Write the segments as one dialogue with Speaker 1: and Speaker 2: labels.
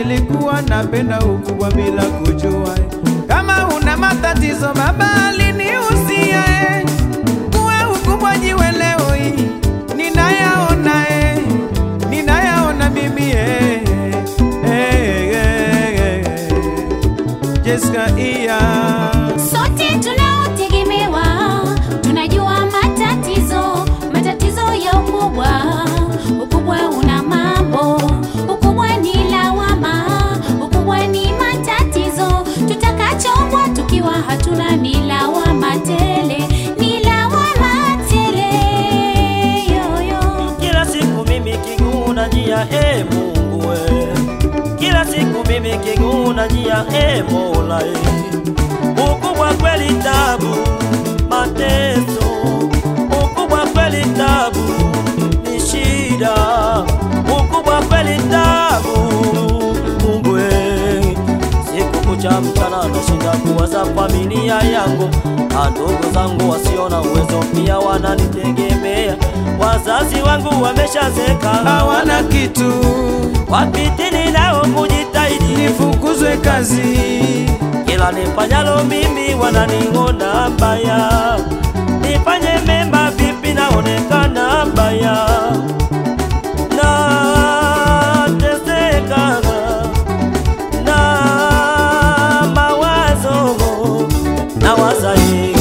Speaker 1: nilikuwa napenda ukubwa bila kujua. Kama una matatizo baba alinihusia, kuwa ukubwa jiwe leo hii ninayaona, ninayaona mimi Jessica iya.
Speaker 2: Sote tunaotegemewa tunajua matatizo ya ukubwa. Ukubwa una mambo, ukubwa ni lawama, ukubwa ni matatizo. Tutakachombwa tukiwa hatuna ni lawama tele, ni lawama tele. Yoyo.
Speaker 3: Kila siku mimi kinguna njia Mungu we. Kila siku mimi kinguna njia Mola. Ukubwa kweli tabu, mateso. Ukubwa kweli tabu, ni shida. Ukubwa kweli tabu, Mungu we. Siku kucha mchana nashinda kuwaza familia yangu, ndugu zangu wasiona uwezo pia wananitegemea. Wazazi wangu wameshazeka,
Speaker 1: hawana kitu,
Speaker 3: wapitini nao kujitahidi
Speaker 1: nifukuzwe kazi.
Speaker 3: Kila nifanyalo mimi wananiona mbaya, nifanye mema vipi naonekana mbaya. Nateseka na mawazo na wazazi.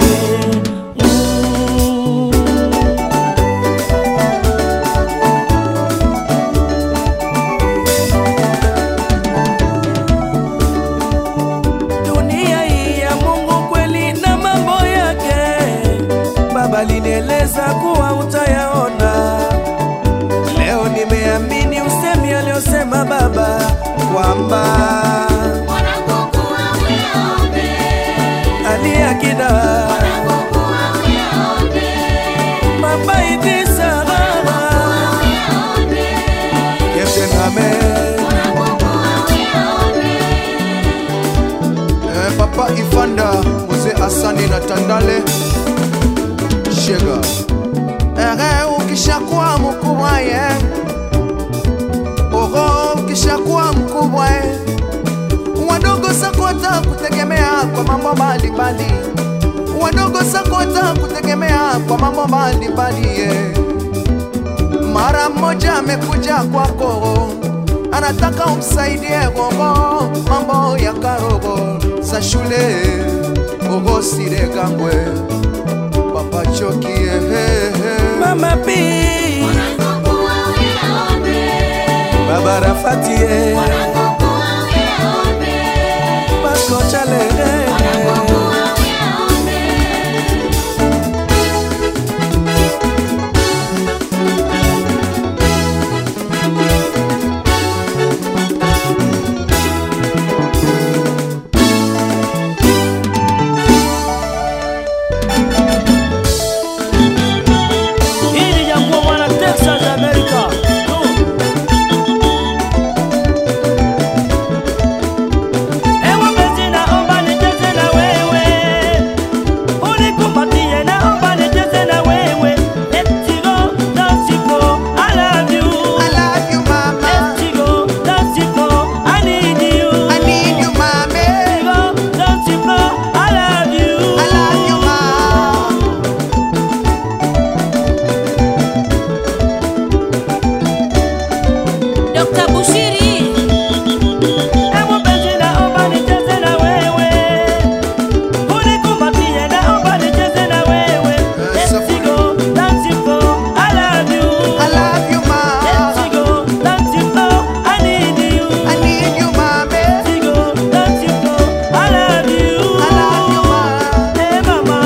Speaker 1: Alinieleza kuwa utayaona. Leo nimeamini usemi aliosema baba kwamba
Speaker 2: Mwanangu kuwa uyaone,
Speaker 1: aliakida
Speaker 2: mwanangu kuwa uyaone,
Speaker 1: baba hivi sana
Speaker 2: uyaone,
Speaker 1: yetename
Speaker 2: mwanangu kuwa uyaone.
Speaker 4: Papa Ifanda, Mzee Asani na Tandale Shega. Ukishakuwa mkubwa ukishakuwa mkubwa wadogo zako watakutegemea kwa mambo mbalimbali. Wadogo zako watakutegemea kwa mambo mbalimbali. Mara mmoja amekuja kwako, anataka umsaidie gogo mambo ya karogo za shule. Ogo sire gangwe Papa Choki
Speaker 1: Mama P,
Speaker 2: Mwanangu kuwa uyaone,
Speaker 1: Baba Rafati
Speaker 2: mwanangu kuwa uyaone,
Speaker 1: Pasko Chale
Speaker 2: mwanangu kuwa uyaone.
Speaker 3: Hili jambo mwana Texas America. Ewa penzi naomba nicheze na wewe, unikumbatie naomba nicheze na wewe. Let's go, let's go, I love you.
Speaker 4: I love you mama,
Speaker 3: Let's go, let's go, I need you.
Speaker 4: I need you mama,
Speaker 3: Let's go, let's go, I love you.
Speaker 4: I love you mama.
Speaker 2: Dr. Bushiri,
Speaker 3: Ewa penzi naomba nicheze na wewe, unikumbatie naomba nicheze na wewe. Let's go, let's go, I love you.
Speaker 4: I love you mama,
Speaker 3: Let's go, let's go, I need you.
Speaker 4: I need you mama,
Speaker 3: Let's go, let's go, I love you.
Speaker 4: I love you mama.
Speaker 3: Hey mama.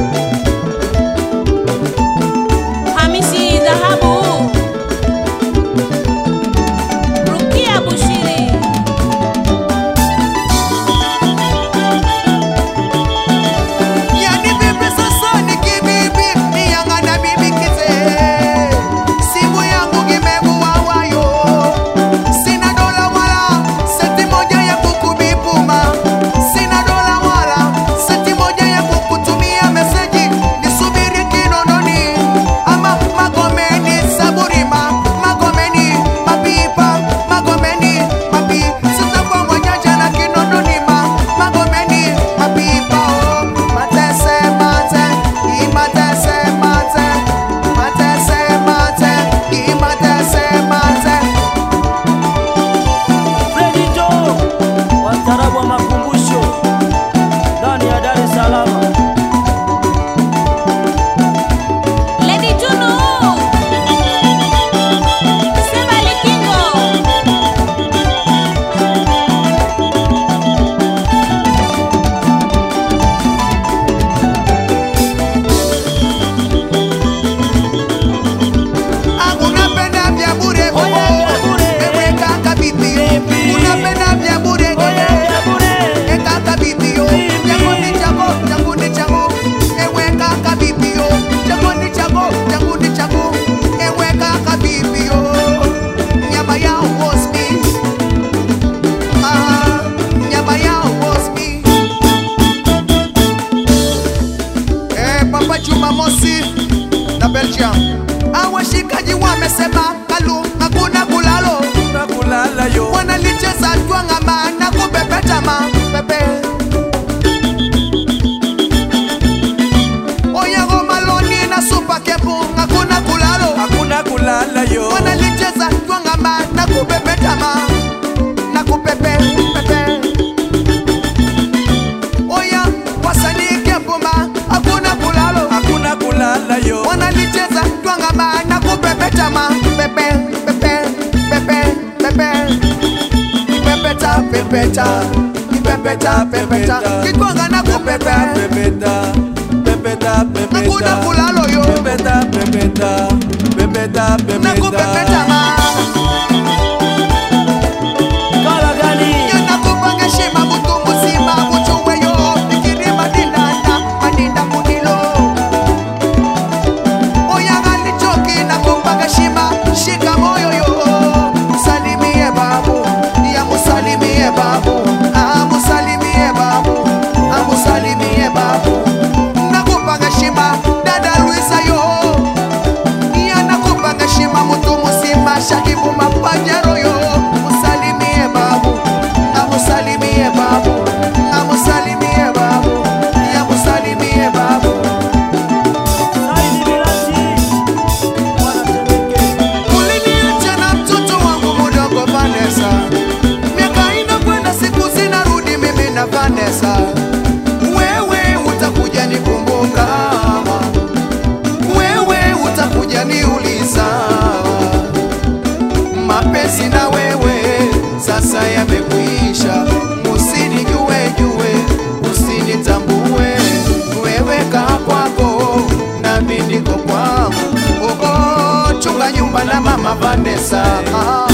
Speaker 2: Hamisi Dhahabu,
Speaker 4: ma nakupepe pepe. Oya wasanii Kempoma hakuna kulalo,
Speaker 1: hakuna kulala yo.
Speaker 4: wanalicheza twanga ma nakupepeta ma pepe pepe pepe pepe. Pepeta pepeta pepeta pepeta kitwanga nakupepe
Speaker 1: Pepeta, pepeta, pepeta.
Speaker 4: hakuna kulalo yo.
Speaker 1: Pepeta, pepeta, pepeta, pepeta.
Speaker 4: Nakupepeta ma
Speaker 3: Kala gani?
Speaker 4: nakupanga shima mutu muzima muchuwe yo. Nikiri madinda kudilo. Oya gali choki nakupanga shima shika moyo yo. Musalimie babu, ya musalimie babu. Musalimie babu, musalimie babu. Nakupanga shima dada Luisa yo. Ya nakupanga shima mutu muzima shakibu mapajero yo. Musalimie babu, musalimie babu, musalimie babu, ya musalimie babu.
Speaker 3: Saidi Bilati. Wanatemeke.
Speaker 4: Uliniacha na mtoto wangu mdogo Vanessa, miaka inakwenda siku zinarudi, mimi na Vanessa. Wewe utakuja nikumbuka, wewe utakuja niuliza. Mapenzi na wewe sasa yamekwisha, usinijue jue, usinitambue. Wewe kaa kwako nami niko kwangu. Chunga nyumba na mama Vanessa.